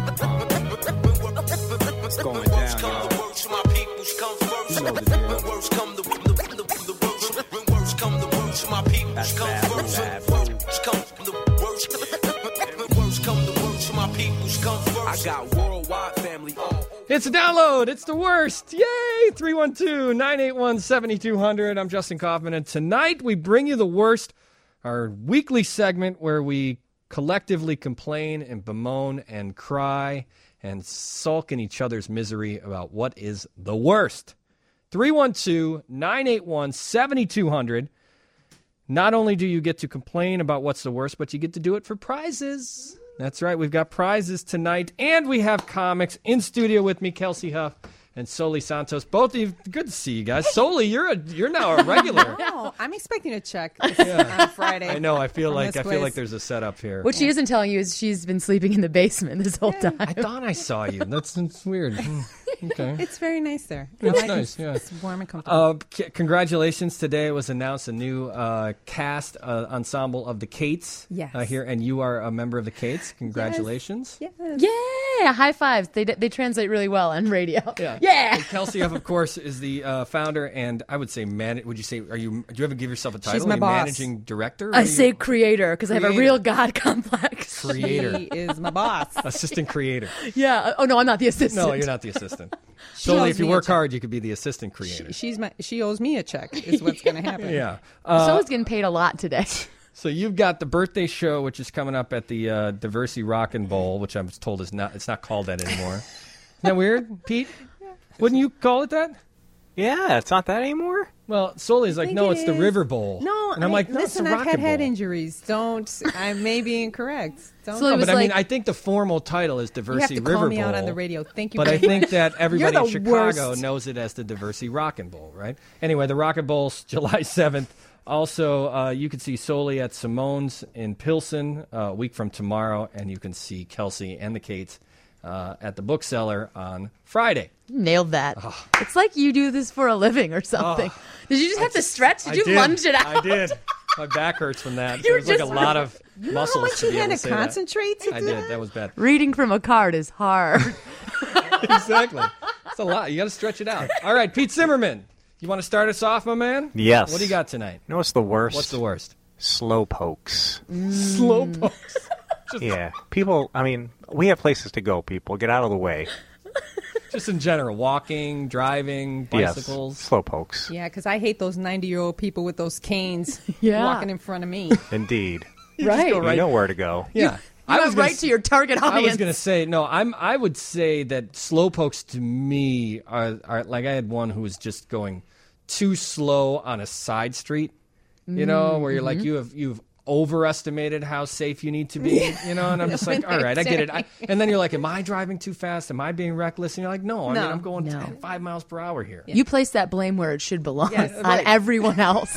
It's going down, y'all. You know the deal. That's bad, I got worldwide family. It's a download. It's the worst. Yay! 312-981-7200. I'm Justin Kaufman, and tonight we bring you the worst, our weekly segment where we collectively complain and bemoan and cry and sulk in each other's misery about what is the worst. 312-981-7200. Not only do you get to complain about what's the worst, but you get to do it for prizes. That's right. We've got prizes tonight, and we have comics in studio with me, Kelsey Huff and Soli Santos. Both of you, good to see you guys. Soli, you're now a regular. No, I'm expecting a check on Friday. I know. I feel like there's a setup here. What she isn't telling you is she's been sleeping in the basement this whole time. I thought I saw you. That's weird. Okay. It's very nice there. It's nice, yeah. It's warm and comfortable. Congratulations. Today it was announced a new cast ensemble of the Kates here, and you are a member of the Kates. Congratulations. Yes. Yeah, high fives. They translate really well on radio. Yeah. And Kelsey Huff, of course, is the founder, and I would say would you say, do you ever give yourself a title? She's my boss. Managing director? I say creator because I have a real God complex. Creator. She is my boss. Assistant creator. Yeah. Oh, no, I'm not the assistant. No, you're not the assistant. So if you work hard, you could be the assistant creator. She owes me a check is what's going to happen. Yeah. Someone's getting paid a lot today. So you've got the birthday show, which is coming up at the Diversity Rockin' Bowl, which I was told it's not called that anymore. Isn't that weird, Pete? Wouldn't you call it that? Yeah, it's not that anymore. Well, Soli's like, no, it's the River Bowl. No, and I'm like, no, listen, it's the I've had Rockin' head Bowl. injuries. I may be incorrect. Don't. So it was But I mean, like- I think the formal title is You have Diversity to River call me Bowl. out on the radio. Thank you. But I very think much. that everybody in You're the Chicago worst. knows it as the Diversity Rockin' Bowl, right? Anyway, the Rockin' Bowl's July 7th. Also, you can see Soli at Simone's in Pilsen a week from tomorrow, and you can see Kelsey and the Kates at the Bookseller on Friday. Nailed that. It's like you do this for a living or something. Did you just have to stretch? Did you lunge it out? I did. My back hurts from that. You It was like a just- lot of How muscles much to you be had able to to say that. concentrate to I do did. that? That was bad. Reading from a card is hard. Exactly. It's a lot. You got to stretch it out. All right, Pete Zimmerman. You want to start us off, my man? Yes. What do you got tonight? You know what's the worst? What's the worst? Slow pokes. Slow pokes. Yeah. People, I mean, we have places to go, people. Get out of the way. Just in general, walking, driving, bicycles. Yes. Slow pokes. Yeah, because I hate those 90-year-old people with those canes Yeah. walking in front of me. Indeed. Right. go You know where to go. Yeah. I was went gonna right to your target I audience. was going to say, no, I would say that slowpokes to me are like I had one who was just going too slow on a side street, you know, where you're like, you've overestimated how safe you need to be, you know, and I'm just like, all right, I get it. And then you're like, am I driving too fast? Am I being reckless? And you're like, no, I mean, I'm going 5 miles per hour here. You place that blame where it should belong Yes. on Right. everyone else.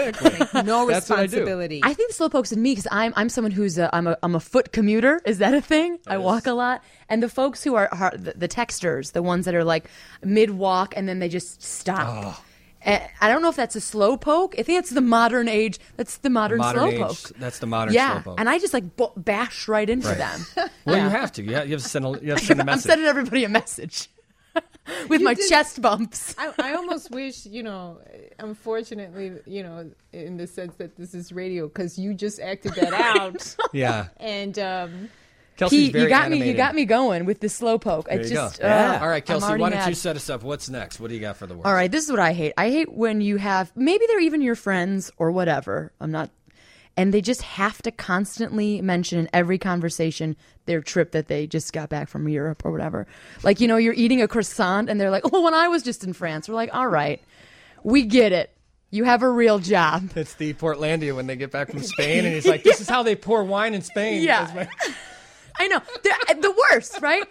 No That's what I do. responsibility. I think slowpokes in me because I'm someone who's I'm a foot commuter. Is that a thing? I walk a lot, and the folks who are the texters, the ones that are like mid walk and then they just stop. I don't know if that's a slow poke. I think that's the modern age. That's the modern slow age, poke. that's the modern Yeah, slowpoke. and I just like bash right into Right. them. Well, Yeah. you have to. You have to send a message. I'm sending everybody a message with my chest bumps. I almost wish, unfortunately, in the sense that this is radio, because you just acted that out. Yeah. And Kelsey's Pete, very you got animated. me going with the slow poke. There It's you just go. All right, I'm Kelsey, already why don't mad. you set us up? What's next? What do you got for the worst? All right, this is what I hate. I hate when you have, maybe they're even your friends or whatever. And they just have to constantly mention in every conversation their trip that they just got back from Europe or whatever. Like, you're eating a croissant and they're like, oh, when I was just in France. We're like, all right, we get it. You have a real job. It's the Portlandia when they get back from Spain, and he's like, this is how they pour wine in Spain. Yeah. That's my- I know. They're the worst, right?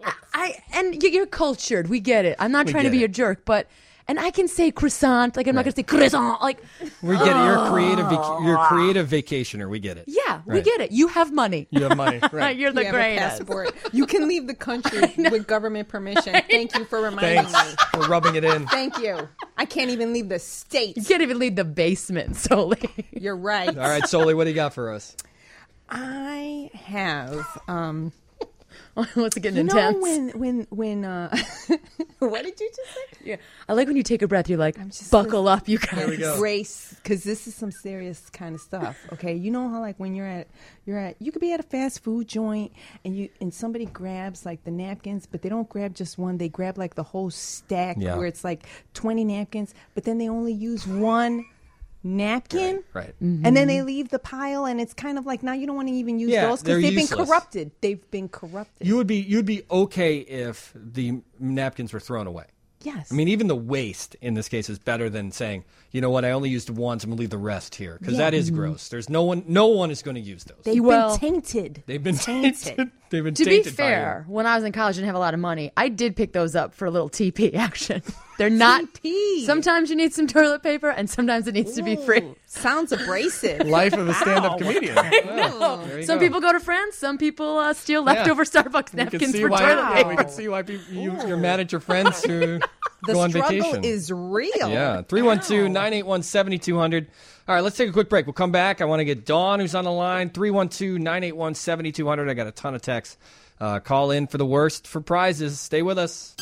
And you're cultured. We get it. I'm not trying to get be it. a jerk, but... And I can say croissant, like I'm not going to say croissant, like... We get it. You're a creative vacationer. We get it. Yeah, we Right. get it. You have money. You have money. Right. You're the you have a greatest. passport. You can leave the country with government permission. Thank you for reminding Thanks me. for rubbing it in. Thank you. I can't even leave the state. You can't even leave the basement, Soli. You're right. All right, Soli, what do you got for us? I have What's it getting You know intense? when what did you just say? Yeah, I like when you take a breath. You're like, just buckle up, you guys. There we go. Grace, because this is some serious kind of stuff. Okay, you know how like when you're at you could be at a fast food joint and somebody grabs like the napkins, but they don't grab just one. They grab like the whole stack where it's like 20 napkins, but then they only use one napkin, Right. and then they leave the pile, and it's kind of like now you don't want to even use those they're because they've useless. been corrupted. They've been corrupted. You'd be okay if the napkins were thrown away. Yes. I mean, even the waste in this case is better than saying, you know what, I only used once, I'm going to leave the rest here. Because that is gross. There's no one is going to use those. they've Well- been tainted. They've been tainted. They've been To be tainted by fair, when I was in college and didn't have a lot of money, I did pick those up for a little TP action. They're not. TP. Sometimes you need some toilet paper, and sometimes it needs to be free. Sounds abrasive. Life of a stand-up comedian. Well, there you Some go. people go to France. Some people steal leftover Starbucks You can napkins see for why, toilet paper. We can see why you're mad at your friends who The go on struggle vacation. is real. Yeah, 312-981-7200. All right, let's take a quick break. We'll come back. I want to get Dawn, who's on the line, 312-981-7200. I got a ton of texts. Call in for the worst for prizes. Stay with us.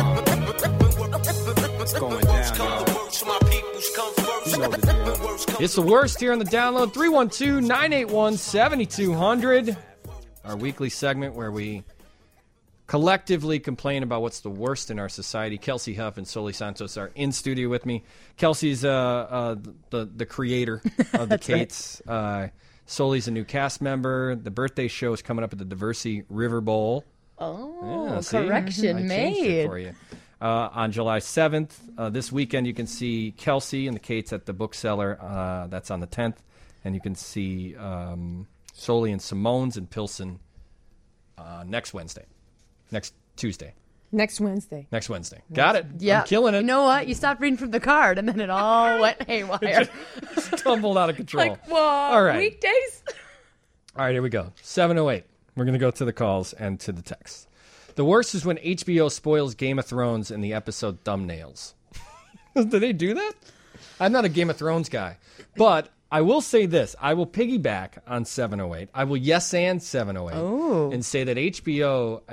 What's going down, y'all? You know the deal. It's the worst here on the download. 312-981-7200. Our weekly segment where we collectively complain about what's the worst in our society. Kelsey Huff and Soli Santos are in studio with me. Kelsey's the creator of the Kates. Soli's a new cast member. The birthday show is coming up at the Diversey River Bowl. Oh, Yeah, see? correction I changed it made. for you. On July 7th. This weekend you can see Kelsey and the Kates at the Bookseller. That's on the 10th. And you can see Soli and Simone's in Pilsen next Wednesday. Next Tuesday. Next Wednesday. Next Wednesday. Got it. Yeah. I'm killing it. You know what? You stopped reading from the card, and then it all went haywire. Tumbled out of control. Like, what? All right. Weekdays? All right, here we go. 7:08. We're going to go to the calls and to the texts. The worst is when HBO spoils Game of Thrones in the episode thumbnails. Do they do that? I'm not a Game of Thrones guy, but I will say this. I will piggyback on 708. I will yes and 708 and say that HBO,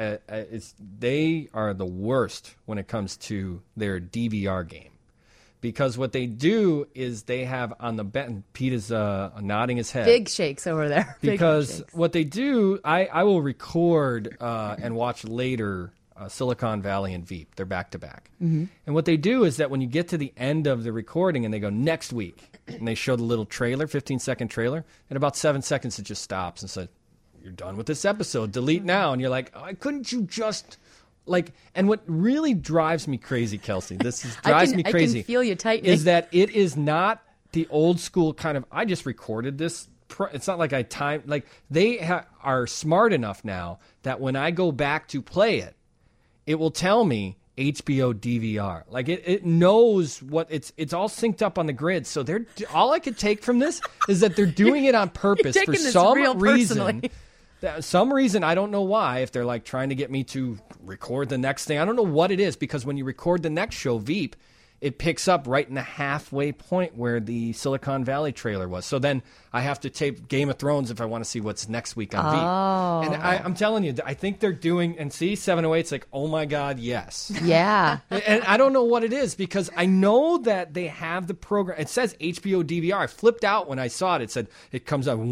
they are the worst when it comes to their DVR game. Because what they do is they have on the button, Pete is nodding his head. Big shakes over there. Big Because shakes. what they do, I will record and watch later Silicon Valley and Veep. They're back to back. And what they do is that when you get to the end of the recording and they go next week, and they show the little trailer, 15-second trailer, and about 7 seconds it just stops and says, "You're done with this episode. Delete now." And you're like, "Oh, couldn't you just like?" And what really drives me crazy, Kelsey, drives me crazy. I can feel you tightening. Is that it is not the old school kind of, I just recorded this. It's not like I timed. Like they are smart enough now that when I go back to play it, it will tell me HBO DVR. Like it knows what it's all synced up on the grid. So all I could take from this is that they're doing it on purpose You're for taking this some real reason. personally. Some reason, I don't know why, if they're like trying to get me to record the next thing. I don't know what it is, because when you record the next show, Veep, it picks up right in the halfway point where the Silicon Valley trailer was. So then I have to tape Game of Thrones if I want to see what's next week on Veep. And I'm telling you, I think they're doing, and see, 708's like, oh my God, yes. Yeah. And I don't know what it is, because I know that they have the program. It says HBO DVR. I flipped out when I saw it. It said, it comes out,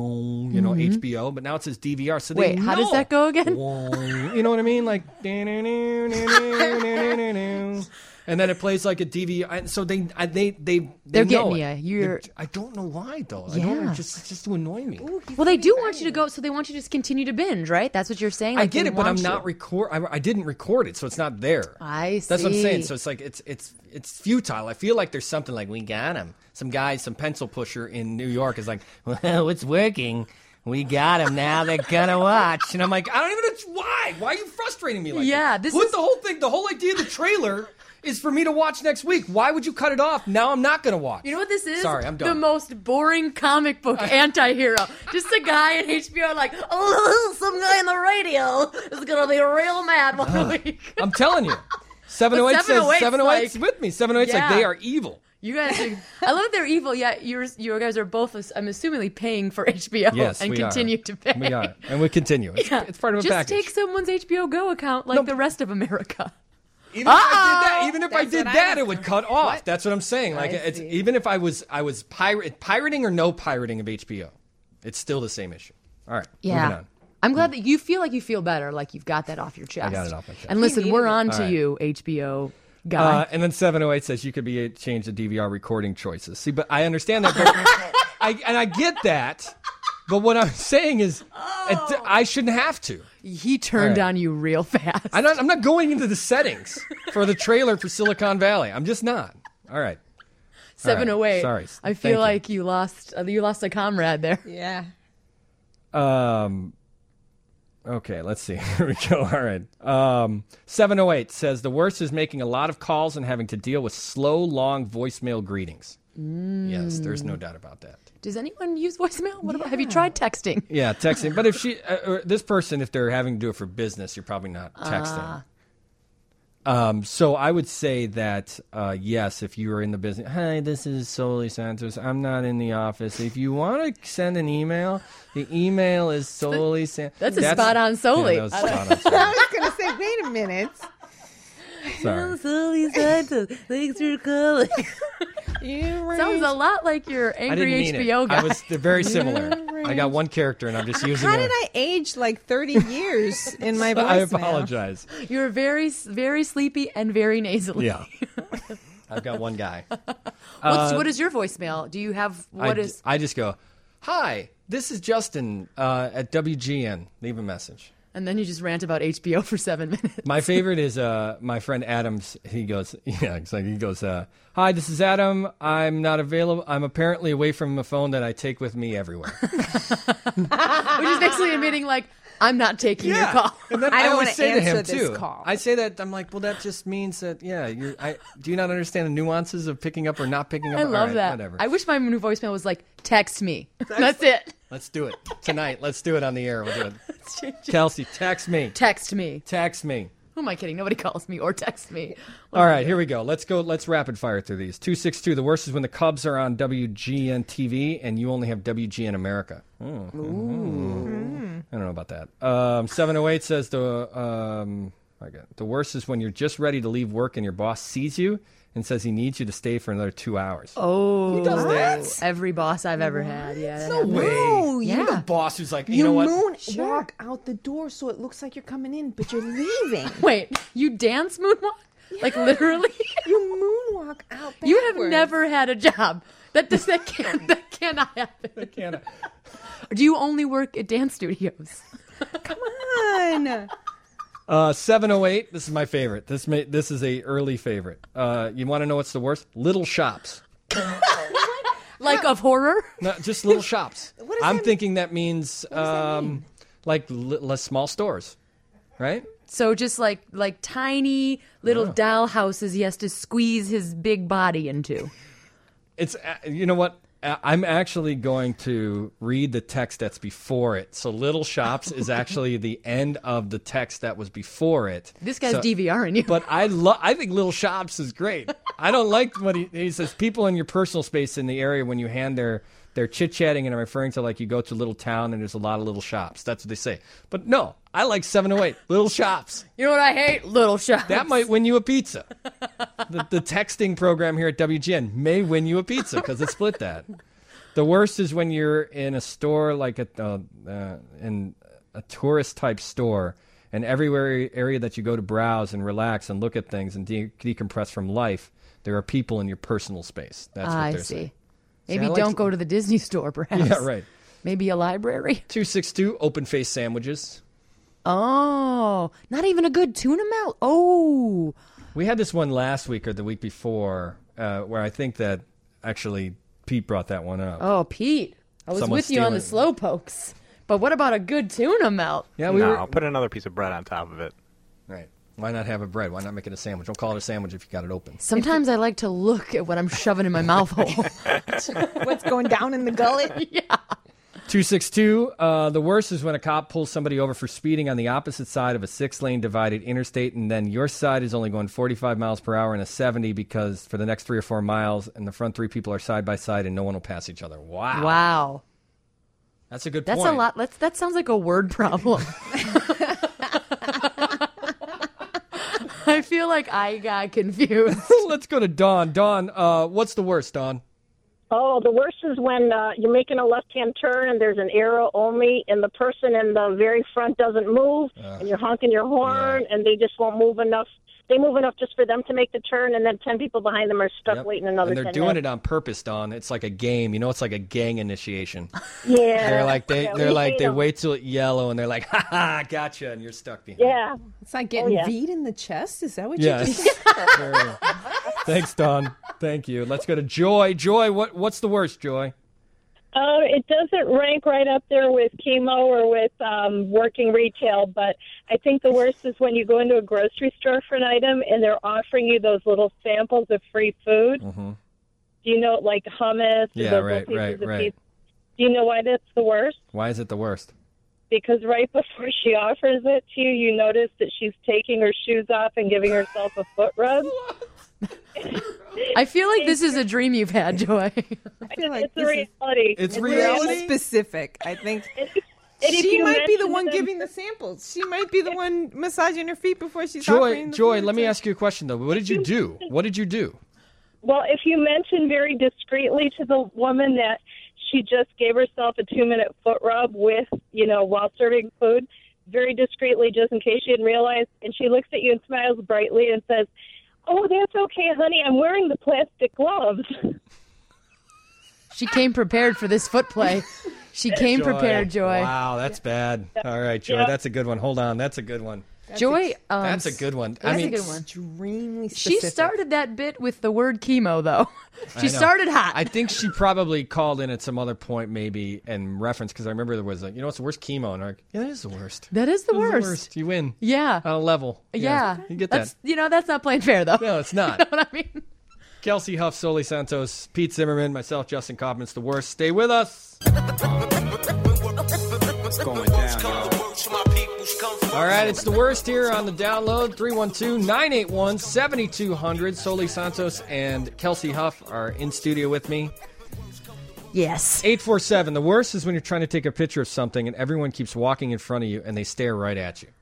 HBO, but now it says DVR. So Wait, how does that go again? You know what I mean? Like, and then it plays like a DVR. And so they're getting know you. it. I don't know why, though. I don't know. Yeah. It's just to annoy me. Well, they do want you to go, so they want you to just continue to binge, right? That's what you're saying? I Like, get they it, but I'm want not you. I didn't record it, so it's not there. I That's what I'm saying. see. So it's like it's futile. I feel like there's something like, we got him. Some guy, some pencil pusher in New York is like, well, it's working. We got him now. They're gonna watch, and I'm like, I don't even know why. Why are you frustrating me like Yeah, that? this is- the whole thing. The whole idea of the trailer is for me to watch next week. Why would you cut it off? Now I'm not gonna watch. You know what this is? Sorry, I'm The done. most boring comic book anti-hero. Just a guy at HBO like, oh, some guy on the radio is going to be real mad one week. I'm telling you. 708 But says 708's 708's like- with me. 708's Yeah. like, they are evil. You guys are, I love that they're evil, yet you guys are both, I'm assumingly, paying for HBO Yes, and we continue are. to pay. We are, and we continue. It's part of a Just package. take someone's HBO Go account like the rest of America. Even if I That's did what I that, was it would cut off. That's what I'm saying. Like, I it's see. even if I was pirating or no pirating of HBO, it's still the same issue. All right, moving on. I'm glad that you feel like you feel better, like you've got that off your chest. I got it off my chest. And listen, You we're needed on it. to All right. you, HBO guy. And then 708 says you could change the DVR recording choices. See, but I understand that. But I get that. But what I'm saying is, I shouldn't have to. He turned All right. on you real fast. I'm not going into the settings for the trailer for Silicon Valley. I'm just not. All right. 708. Sorry. I Thank feel you. like you lost a comrade there. Yeah. Okay, let's see. Here we go. All right. 708 says the worst is making a lot of calls and having to deal with slow, long voicemail greetings. Yes, there's no doubt about that. Does anyone use voicemail? What about? Have you tried texting? Yeah, texting. But if this person, if they're having to do it for business, you're probably not texting. So I would say that, yes, if you are in the business, hi, this is Soli Santos. I'm not in the office. If you want to send an email, the email is Soli Santos. That's a spot-on Soli. Yeah, that was spot on Soli. I was going to say, wait a minute. Sorry. Soli Santos. Thanks for calling. Sounds a lot like your I angry didn't mean HBO it. guy. They're very similar. I got one character, and I'm just using How it. did I age like 30 years in my voicemail? I apologize. You're very, very sleepy and very nasally. Yeah. I've got one guy. What is your voicemail? Do you have I just go, hi, this is Justin at WGN. Leave a message. And then you just rant about HBO for 7 minutes. My favorite is my friend Adam's. He goes, hi, this is Adam. I'm not available. I'm apparently away from a phone that I take with me everywhere. Which is basically admitting, like, I'm not taking your call. And then I don't always wanna say to him answer this too. call. I say that I'm like, well, that just means that do you not understand the nuances of picking up or not picking up? I All love right, that. Whatever. I wish my new voicemail was like, text me. That's it. Let's do it tonight. Let's do it on the air. We'll do it. Kelsey, text me. Text me. Text me. Who am I kidding? Nobody calls me or texts me. All right, here we go. Let's go. Let's rapid fire through these. 262. The worst is when the Cubs are on WGN TV and you only have WGN America. I don't know about that. 708 says the worst is when you're just ready to leave work and your boss sees you and says he needs you to stay for another 2 hours. Oh, Who does that? every boss I've ever had. Yeah. that No happens. way. No, Yeah. You're the boss who's like, you You know what? moonwalk out the door so it looks like you're coming in, but you're leaving. Wait, you dance moonwalk? Like literally? You moonwalk out backwards. You have never had a job. That cannot happen. Can't- Do you only work at dance studios? Come on. 708. This is my favorite. This is a early favorite. You want to know what's the worst? Little shops. Like of horror? No, just little shops. does I'm that thinking that means like less small stores, right? So just like tiny little doll houses he has to squeeze his big body into. It's you know what? I'm actually going to read the text that's before it. So little shops is actually the end of the text that was before it. This guy's So- DVRing you. But I think little shops is great. I don't like what he says. People in your personal space in the area when you hand their chit chatting and I'm referring to like you go to a little town and there's a lot of little shops. That's what they say. But no, I like 708 little shops. You know what I hate? Little shops. That might win you a pizza. The texting program here at WGN may win you a pizza because it split that. The worst is when you're in a store like in a tourist type store, and everywhere area that you go to browse and relax and look at things and decompress from life, there are people in your personal space. That's what I they're see. saying. Maybe I like don't to- go to the Disney store, perhaps. Yeah, right. Maybe a library. 262 open face sandwiches. Oh, not even a good tuna melt. Oh, We had this one last week or the week before where I think that actually Pete brought that one up. oh, Pete, I was Someone's with you on the stealing slow pokes. But what about a good tuna melt? Yeah, I'll put another piece of bread on top of it. Right. Why not have a bread? Why not make it a sandwich? Don't call it a sandwich if you got it open. Sometimes I like to look at what I'm shoving in my mouth hole. What's going down in the gullet? Yeah. 262. The worst is when a cop pulls somebody over for speeding on the opposite side of a 6-lane divided interstate, and then your side is only going 45 miles per hour in a 70 because for the next 3 or 4 miles, and the front 3 people are side by side, and no one will pass each other. Wow. Wow. That's a good That's point. a lot. That sounds like a word problem. I feel like I got confused. Let's go to Dawn. Dawn, what's the worst, Dawn? Oh, the worst is when you're making a left-hand turn and there's an arrow only, and the person in the very front doesn't move, and you're honking your horn, and they just won't move enough. They move enough just for them to make the turn, and then 10 people behind them are stuck waiting another 10 And they're minutes. doing it on purpose, Dawn. It's like a game. You know, it's like a gang initiation. Yeah. They're like they wait till it's yellow, and they're like, ha ha, gotcha, and you're stuck behind. Yeah. It's like getting yeah. V'd in the chest. Is that what Yeah. you just Thanks, Dawn. Thank you. Let's go to Joy. Joy, what's the worst, Joy? It doesn't rank right up there with chemo or with working retail, but I think the worst is when you go into a grocery store for an item and they're offering you those little samples of free food. Mm-hmm. Do you know, like hummus? Yeah, those right. little pieces of pizza? Do you know why that's the worst? Why is it the worst? Because right before she offers it to you, you notice that she's taking her shoes off and giving herself a foot rub. I feel like this is a dream you've had, Joy. I feel like It's a this is reality. It's very reality? specific. I think And if she you might be the mention one them- giving the samples. She might be the one massaging her feet before she's offering the Joy, food let me to- ask you a question, though. What did you do? What did you do? Well, if you mention very discreetly to the woman that she just gave herself a 2-minute foot rub with, while serving food, very discreetly, just in case she didn't realize, and she looks at you and smiles brightly and says, "Oh, that's okay, honey. I'm wearing the plastic gloves." She came prepared for this foot play. She came prepared, Joy. Wow, that's bad. All right, Joy, Yeah. that's a good one. Hold on, that's a good one. Joy, That's a good one. That's a good one. Extremely She specific. started that bit with the word chemo, though. She I know. started hot. I think she probably called in at some other point, maybe, and referenced, because I remember there was what's the worst? Chemo. And I'm like, yeah, that is the worst. That is the That is worst. You win. Yeah. On a level. Yeah. You get that's, that. That's not playing fair, though. No, it's not. You know what I mean? Kelsey Huff, Soli Santos, Pete Zimmerman, myself, Justin Kaufman. It's the worst. Stay with us. What's going down, y'all? All right, it's the worst here on the download. 312-981-7200. Soli Santos and Kelsey Huff are in studio with me. Yes. 847. The worst is when you're trying to take a picture of something and everyone keeps walking in front of you and they stare right at you.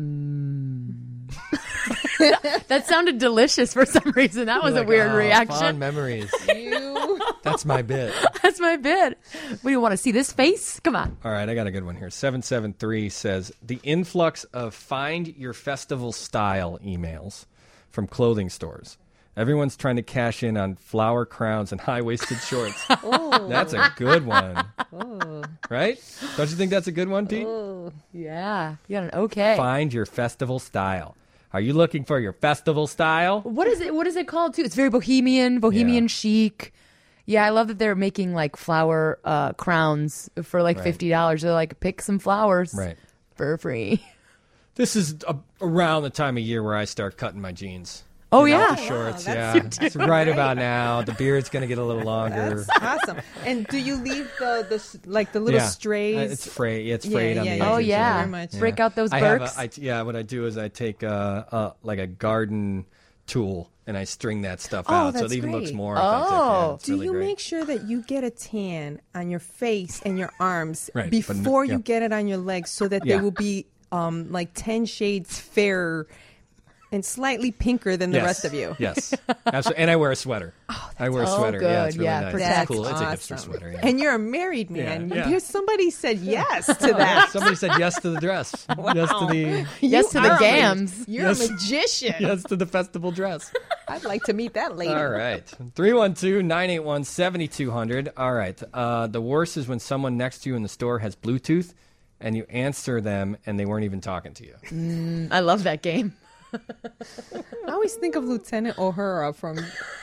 That sounded delicious for some reason. That was a weird reaction. Fond memories. That's my bit. That's my bit. We want to see this face? Come on. All right, I got a good one here. 773 says, the influx of find your festival style emails from clothing stores. Everyone's trying to cash in on flower crowns and high-waisted shorts. That's a good one. Right? Don't you think that's a good one, Pete? Yeah. You got an okay. Find your festival style. Are you looking for your festival style? What is it? What is it called too? It's very bohemian Yeah. chic. Yeah, I love that they're making like flower crowns for like Right. $50. They're like, pick some flowers Right. for free. This is around the time of year where I start cutting my jeans. Oh You know, yeah. the shorts. Wow, Yeah, it's right about now. The beard's gonna get a little longer. That's awesome. And do you leave the little Yeah. strays? It's frayed. It's frayed on the edges. Oh Thank you yeah. very much. Break out those I have Birks. what I do is I take like a garden tool and I string that stuff Oh, out so it that's even looks great. more authentic. Oh. Yeah, it's Do really you great. make sure that you get a tan on your face and your arms Right, but before yeah. you get it on your legs so that Yeah. they will be like 10 shades fairer and slightly pinker than the Yes. rest of you? Yes, absolutely. And I wear a sweater. I wear a sweater. Yeah, it's good. really Yeah, nice. protect. It's cool. It's a awesome. hipster sweater. Yeah. And you're a married man. Yeah, yeah. There's somebody said yes to that. Somebody said yes to the dress. Yes to the Yes to the are a gams. You're Yes. a magician. yes to the festival dress. I'd like to meet that lady. All right. 312-981-7200. All right. The worst is when someone next to you in the store has Bluetooth and you answer them and they weren't even talking to you. I love that game. I always think of Lieutenant O'Hara from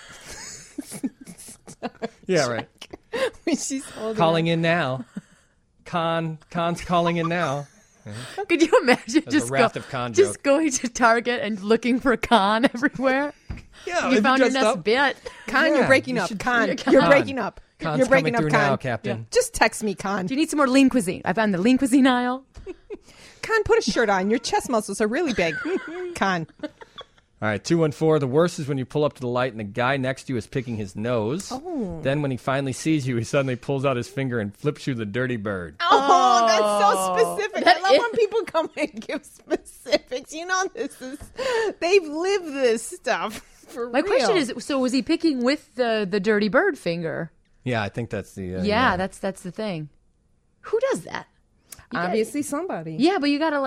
Yeah, right. when she's holding Calling in now. Con's calling in now. Could you imagine That's a Wrath of Khan just joke. going to Target and looking for Con everywhere? Yeah, You found your next bit. Con, Yeah, you're breaking you up. should- Con, Con. you're breaking up. Con's You're breaking coming up, through Con. now, Captain. Just text me, Con. Do you need some more lean cuisine? I found the lean cuisine aisle. Con, put a shirt on. Your chest muscles are really big. Con. All right, 214. The worst is when you pull up to the light and the guy next to you is picking his nose. Oh. Then when he finally sees you, he suddenly pulls out his finger and flips you the dirty bird. Oh, that's so specific. That I love is- when people come and give specifics. You know, they've lived this stuff for My real. question is, so was he picking with the dirty bird finger? Yeah, I think that's the... Yeah, that's the thing. Who does that? obviously somebody. Yeah, but you gotta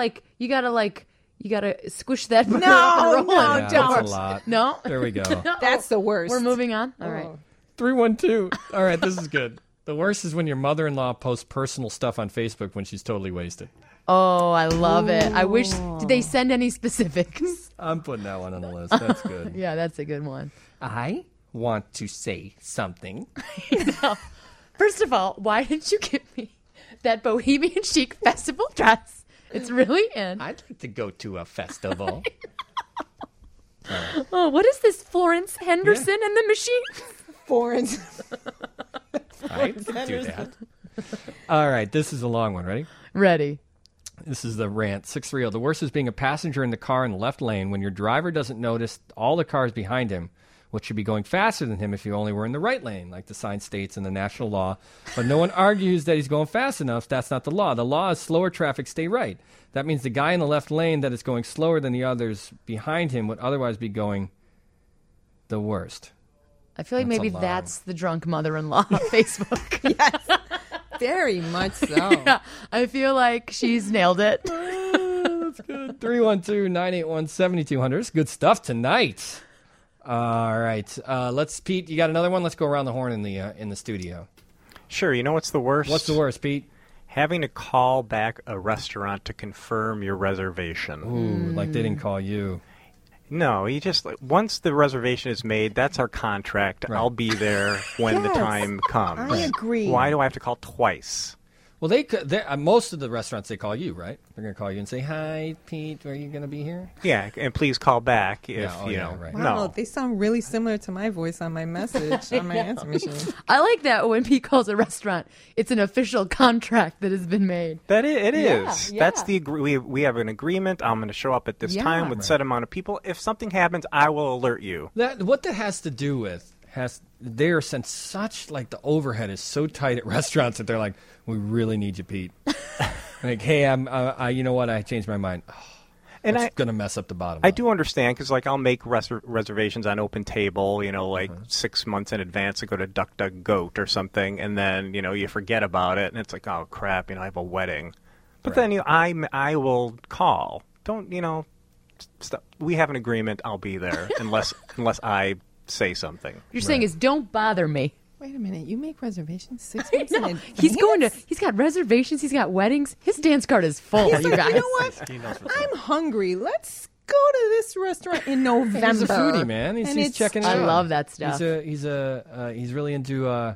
squish that bird No, and roll no, it. Yeah, don't. that's a lot. No? There we go. That's the worst. We're moving on? All right. 312. All right, this is good. The worst is when your mother-in-law posts personal stuff on Facebook when she's totally wasted. Oh, I love it. I wish, did they send any specifics? I'm putting that one on the list. That's good. Yeah, that's a good one. I want to say something. First of all, why didn't you give me that Bohemian Chic festival dress? It's really in. I'd like to go to a festival. Oh, what is this, Florence Henderson and the Machine? Foreign. I could do that. All right, this is a long one. Ready? Ready. This is the rant. 630. The worst is being a passenger in the car in the left lane when your driver doesn't notice all the cars behind him, which should be going faster than him if you only were in the right lane, like the sign states in the national law. But no one argues that he's going fast enough. That's not the law. The law is slower traffic, stay right. That means the guy in the left lane that is going slower than the others behind him would otherwise be going the worst. I feel like That's maybe a long- that's the drunk mother-in-law on Facebook. Yes. Very much so. Yeah, I feel like she's nailed it. That's good. 312-981-7200. Good stuff tonight. All right. Pete, you got another one? Let's go around the horn in the studio. Sure, you know what's the worst? What's the worst, Pete? Having to call back a restaurant to confirm your reservation. Ooh, like they didn't call you. No, you just once the reservation is made, that's our contract. Right. I'll be there when the Yes, time comes. I agree. Why do I have to call twice? Well, most of the restaurants, they call you, right? They're going to call you and say, "Hi, Pete, are you going to be here?" Yeah, and please call back if Yeah, you yeah, know. right. Wow, No, they sound really similar to my voice on my message on my answer machine. I like that when Pete calls a restaurant, it's an official contract that has been made. that it is. Yeah, That's yeah. we have an agreement. I'm going to show up at this Yeah. time with set amount of people. If something happens, I will alert you. What that has to do with they're since such like the overhead is so tight at restaurants that they're like, we really need you, Pete. Like, hey, you know what? I changed my mind. Oh, And that's gonna mess up the bottom I line. do understand because, like, I'll make reservations on Open Table, you know, like 6 months in advance to go to DuckDuckGoat or something, and then you forget about it, and it's like, oh crap, I have a wedding. But then I will call. Don't stop. We have an agreement. I'll be there unless I say something. What you're saying is don't bother me. Wait a minute, you make reservations 6 months in No, advance? he's got reservations, he's got weddings. His dance card is full, you guys. You know what? I'm hungry. Let's go to this restaurant in November. He's a foodie, man. He's And it's checking it I out. love that stuff. He's really into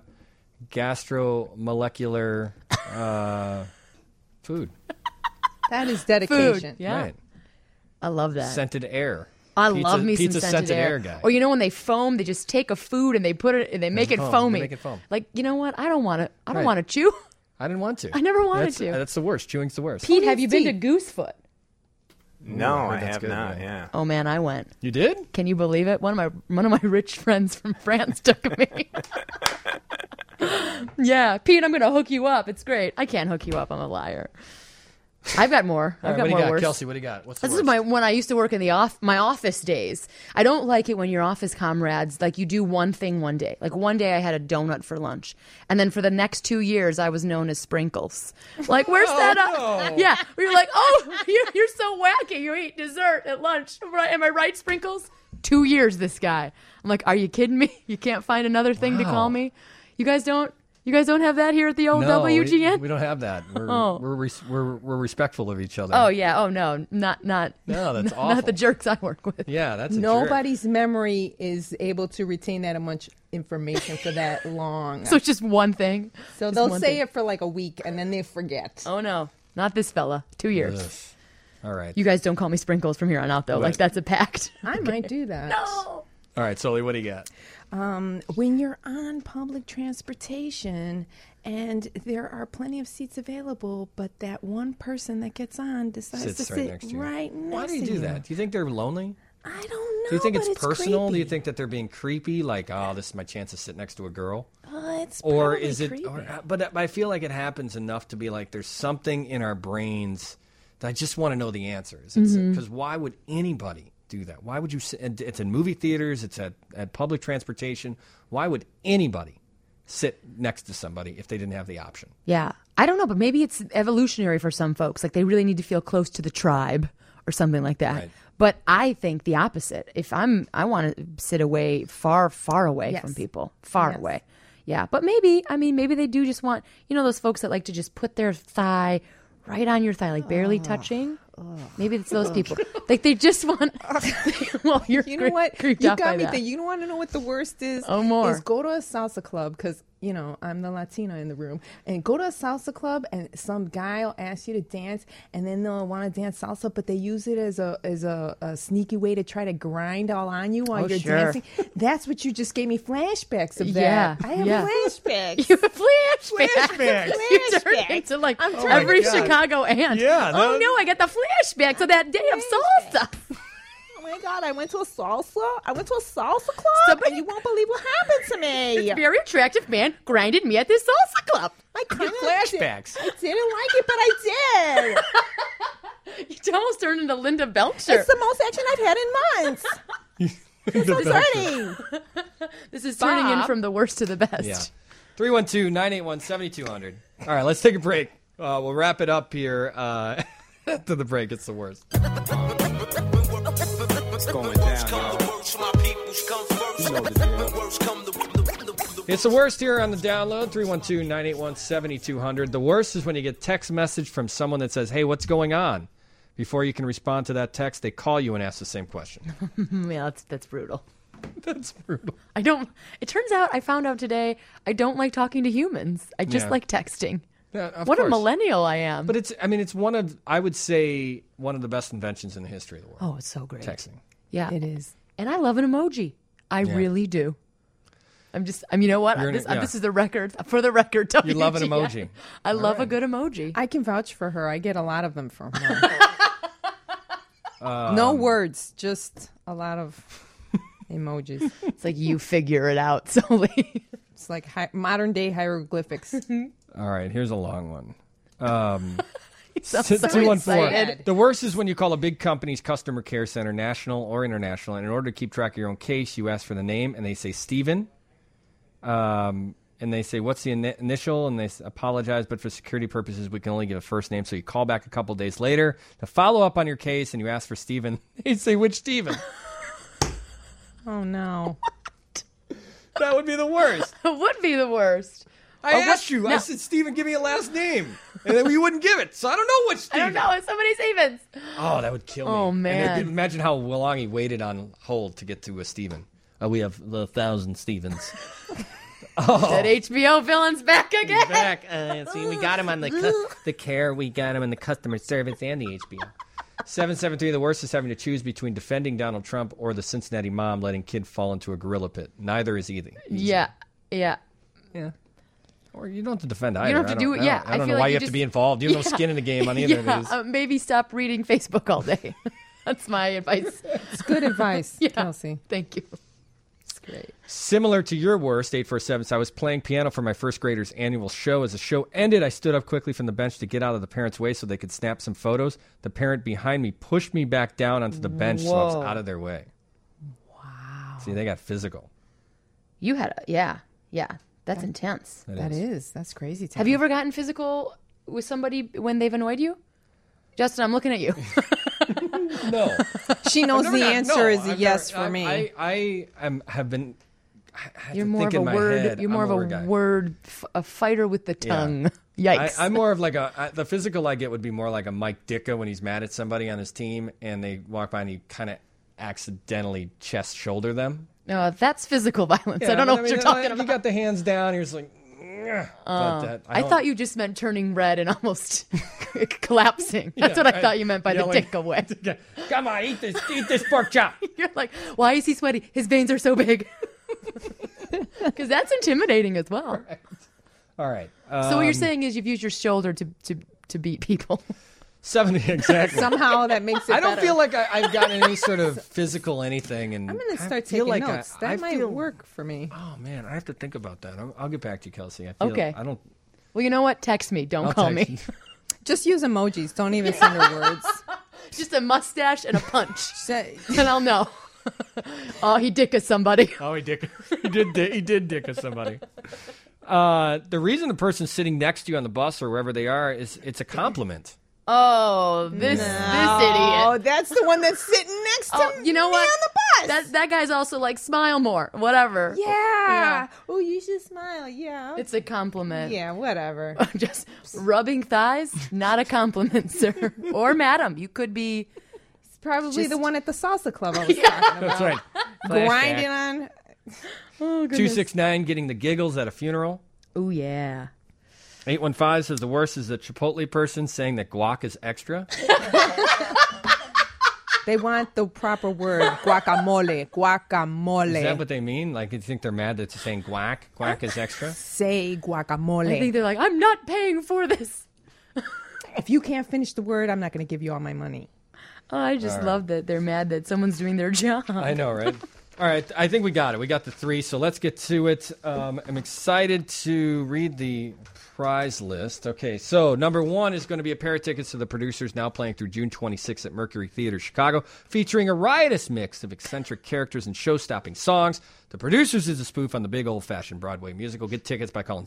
gastromolecular food. That is dedication. Food, yeah. Right. I love that. Scented air. I love me some Pete's a scented air. guy. Or when they foam, they just take a food and they put it and they make it foam. foamy. They make it foam. Like, you know what? I don't want to. I don't Right. want to chew. I didn't want to. I never wanted That's- to. That's the worst. Chewing's the worst. Pete, have you been to teeth? Goosefoot? No, I heard I that's have good, not. yeah. Yeah. Oh man, I went. You did? Can you believe it? One of my rich friends from France took me. Yeah, Pete, I'm gonna hook you up. It's great. I can't hook you up. I'm a liar. I've got more. All I've right, got what do more you got? worse. Kelsey, what do you got? What's the This is worst? when I used to work in my office days. I don't like it when your office comrades, like, you do one thing one day. Like, one day I had a donut for lunch. And then for the next 2 years, I was known as Sprinkles. Like, where's that? no. Yeah. Where you're like, oh, you're so wacky. You eat dessert at lunch. Am I right, Sprinkles? 2 years, this guy. I'm like, are you kidding me? You can't find another thing to Wow. call me? You guys don't have that here at the old No, WGN? we don't have that. We're, Oh. we're respectful of each other. Oh, yeah. Oh, no. Not No, that's not awful. the jerks I work with. Yeah, that's a jerk. Nobody's memory is able to retain that much information for that long. So it's just one thing. So Just they'll one say thing. it for like a week and then they forget. Oh no, not this fella. 2 years. Ugh. All right. You guys don't call me Sprinkles from here on out, though. Right. Like, that's a pact. I might do that. No. All right, Sully, what do you got? When you're on public transportation and there are plenty of seats available, but that one person that gets on decides Sits to right sit next to you. right next to you. Why do you do that? Do you think they're lonely? I don't know. Do you think but it's personal? Do you creepy. think that they're being creepy? Like, oh, this is my chance to sit next to a girl? It's Or probably is it? creepy. But I feel like it happens enough to be like there's something in our brains that I just want to know the answers. Because why would anybody do that? Why would you sit? And it's in movie theaters. It's at public transportation. Why would anybody sit next to somebody if they didn't have the option? Yeah. I don't know, but maybe it's evolutionary for some folks. Like they really need to feel close to the tribe or something like that. Right. But I think the opposite. If I want to sit away, far away Yes. from people, far Yes. away. Yeah. But maybe they do just want, those folks that like to just put their thigh right on your thigh, like barely touching. Maybe it's those people. Like they just want. Well, you're You know what? creeped You out by got me that. thinking. You want to know what the worst is? Oh, more. Is go to a salsa club because I'm the Latina in the room, and go to a salsa club and some guy will ask you to dance, and then they'll want to dance salsa, but they use it as a sneaky way to try to grind all on you while Oh, you're sure. dancing. That's what you just gave me flashbacks of. Yeah, That I have yeah. flashbacks. You have flashbacks. Flashbacks. You turned Flashbacks. into like I'm turning- every Oh my God. Chicago aunt. Yeah, Oh that- no, I got the flashbacks of that day of salsa. Oh my God! I went to a salsa club, Somebody- and you won't believe what happened to me. This very attractive man grinded me at this salsa club. I kind of Flashbacks. I didn't like it, but I did. You almost turned into Linda Belcher. It's the most action I've had in months. It's so exciting. This is turning in Bob. from the worst to the best. Yeah. 312-981-7200. All right, let's take a break. We'll wrap it up here. After the break, it's the worst. It's going down, y'all. You know the deal. It's the worst here on the download, 312-981-7200. The worst is when you get text message from someone that says, hey, what's going on? Before you can respond to that text, they call you and ask the same question. Yeah, that's brutal. That's brutal. It turns out, I found out today, I don't like talking to humans. I just Yeah. like texting. Yeah, of What course. a millennial I am. But it's one of, I would say, one of the best inventions in the history of the world. oh, it's so great. Texting. Yeah. It is. And I love an emoji. I really do. You know what? You're an- yeah. This is the record. For the record, You love an WGN. emoji. I love a right. good emoji. I can vouch for her. I get a lot of them from her. No words, just a lot of emojis. It's like you figure it out, Sully. It's like modern day hieroglyphics. All right, here's a long one. Sounds so 214. excited. The worst is when you call a big company's customer care center, national or international, and in order to keep track of your own case, you ask for the name, and they say Steven. And they say, what's the initial? And they apologize, but for security purposes, we can only give a first name. So you call back a couple days later to follow up on your case, and you ask for Steven. They say, which Steven? Oh no. That would be the worst. It would be the worst. I Oh, what- asked you. I no. said, Steven, give me a last name. And then you wouldn't give it. So I don't know which I Steven. don't know. It's somebody's Stevens. Oh, that would kill me. Oh, man. And imagine how long he waited on hold to get to a Steven. We have the 1,000 Stevens. That HBO villain's back again. Back. See, we got him on the care. We got him in the customer service and the HBO. 773, the worst is having to choose between defending Donald Trump or the Cincinnati mom letting kid fall into a gorilla pit. Neither is easy. Yeah. Yeah. Or you don't have to defend either. You don't have to do it. Yeah. I don't feel know like why you you have to just- be involved. You have no skin in the game on either of these. Maybe stop reading Facebook all day. That's my advice. It's good advice, Yeah. Kelsey. Thank you. It's great. Similar to your worst, 847. So I was playing piano for my first graders' annual show. As the show ended, I stood up quickly from the bench to get out of the parents' way so they could snap some photos. The parent behind me pushed me back down onto the bench so I was out of their way. Wow. See, they got physical. You had yeah. That's intense. That is. That's crazy. Have you ever gotten physical with somebody when they've annoyed you? Justin, I'm looking at you. No. She knows the answer is a I've yes never- for me. I have been. I have You're to more think of a in my word. head, You're I'm more of a guy. word, a fighter with the Yeah. tongue. Yikes! I'm more of like the physical I get would be more like a Mike Ditka when he's mad at somebody on his team and they walk by and he kind of accidentally chest shoulder them. No, that's physical violence. I don't know what you're talking about. You got the hands down. You're just like. But I thought you just meant turning red and almost collapsing. That's what I right. thought you meant by Yelling. the dick away. Come on, eat this pork chop. You're like, why is he sweaty? His veins are so big. Because that's intimidating as well. All right. So what you're saying is you've used your shoulder to beat people. 70 exactly. Somehow that makes it I don't better. feel like I've gotten any sort of physical anything, and I'm going to start I feel taking like notes. I That might feel- work for me. Oh man, I have to think about that. I'll get back to you, Kelsey. I feel, Okay. I don't. Well, you know what? Text me. Don't I'll call text me. you. Just use emojis. Don't even send her words. Just a mustache and a punch. Say- And I'll know. Oh, he dick us somebody. Oh, he did dick at somebody. The reason the person's sitting next to you on the bus or wherever they are is it's a compliment. Oh, this Oh, idiot. that's the one that's sitting next to Oh, you know me what? on the bus. That guy's also like, smile more. Whatever. Yeah. Oh, you should smile. Yeah. It's a compliment. Yeah, whatever. Just rubbing thighs, not a compliment, sir. Or madam. You could be It's probably Just- the one at the salsa club I was talking about. That's right. Grinding on. oh, goodness. 269 getting the giggles at a funeral. Oh, yeah. 815 says the worst is the Chipotle person saying that guac is extra. They want the proper word. Guacamole. Guacamole. Is that what they mean? Like, you think they're mad that they're saying guac? Guac is extra? Say guacamole. I think they're like, I'm not paying for this. If you can't finish the word, I'm not going to give you all my money. Oh, I just love that they're mad that someone's doing their job. I know, right? All right, I think we got it. We got the three, so let's get to it. I'm excited to read the prize list. Okay, so number one is going to be a pair of tickets to the Producers, now playing through June 26th at Mercury Theater, Chicago, featuring a riotous mix of eccentric characters and show-stopping songs. The Producers is a spoof on the big old-fashioned Broadway musical. Get tickets by calling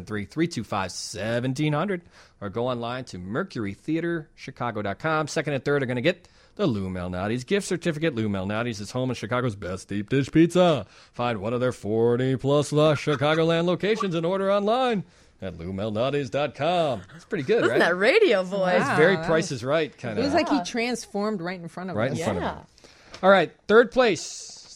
773-325-1700 or go online to mercurytheaterchicago.com. Second and third are going to get the Lou Malnati's gift certificate. Lou Malnati's is home in Chicago's best deep dish pizza. Find one of their 40-plus Chicagoland locations and order online at LouMalnati's.com. That's pretty good, Isn't right? that radio voice? It's very Wow, Price is Right kind It of. was like he transformed right in front of Right us. in front of him. All right, third place.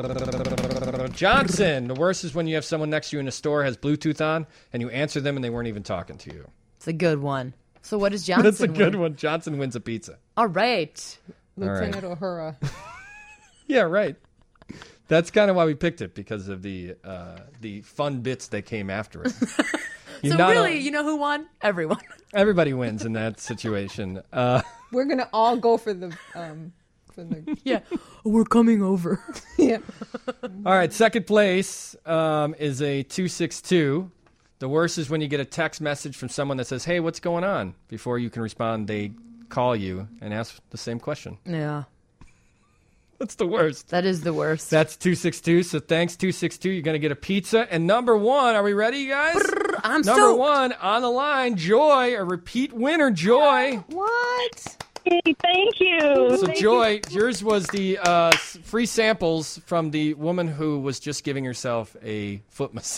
Johnson. The worst is when you have someone next to you in a store has Bluetooth on and you answer them and they weren't even talking to you. It's a good one. So what does Johnson That's a good win? one. Johnson wins a pizza. All right. Lieutenant O'Hara. Yeah, right. That's kind of why we picked it, because of the fun bits that came after it. So really, you know who won? Everyone. Everybody wins in that situation. We're going to all go for the... Yeah. We're coming over. yeah. All right, second place is a 262. The worst is when you get a text message from someone that says, hey, what's going on? Before you can respond, they call you and ask the same question. Yeah. That's the worst. That is the worst. That's 262. So thanks, 262. You're going to get a pizza. And number one, are we ready, you guys? I'm Number stoked. one on the line, Joy, a repeat winner, Joy. What? Hey, thank you. So, Joy, yours was the free samples from the woman who was just giving herself a foot massage.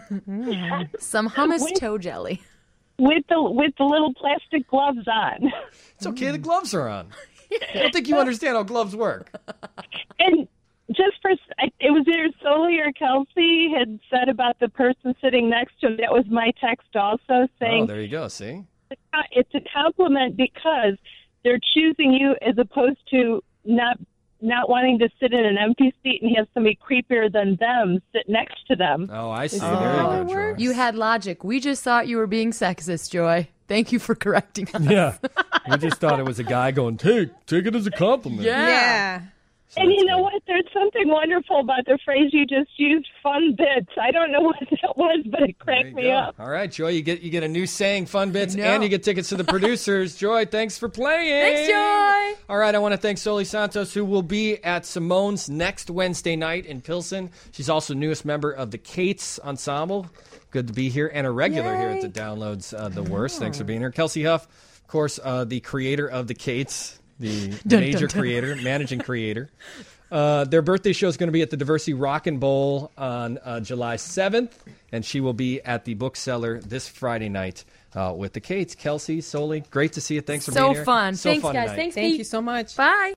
Some hummus toe jelly. With the little plastic gloves on. It's okay, the gloves are on. I don't think you understand how gloves work. And just for, it was either Soli or Kelsey had said about the person sitting next to him. That was my text also, Oh, saying there you go, see? it's a compliment because they're choosing you as opposed to not wanting to sit in an empty seat and have somebody creepier than them sit next to them. Oh, I see. that There how you it go, Joy. works? You had logic. We just thought you were being sexist, Joy. Thank you for correcting us. Yeah. We just thought it was a guy going, take it as a compliment. Yeah. So And that's you know good. what? There's something wonderful about the phrase you just used, fun bits. I don't know what that was, but it There cracked you me go. up. All right, Joy, you get a new saying, fun bits, No. and you get tickets to the Producers. Joy, thanks for playing. Thanks, Joy. All right, I want to thank Soli Santos, who will be at Simone's next Wednesday night in Pilsen. She's also newest member of the Kates Ensemble. Good to be here, and a regular here at the Downloads The Worst. Thanks for being here. Kelsey Huff, of course, the creator of the Kates, the major creator, managing creator. Their birthday show is going to be at the Diversity Rockin' Bowl on July 7th, and she will be at the Bookseller this Friday night with the Kates. Kelsey, Soli, great to see you. Thanks for being So here. fun. So Thanks, fun guys. tonight. Thanks, Thank Pete. you so much. Bye.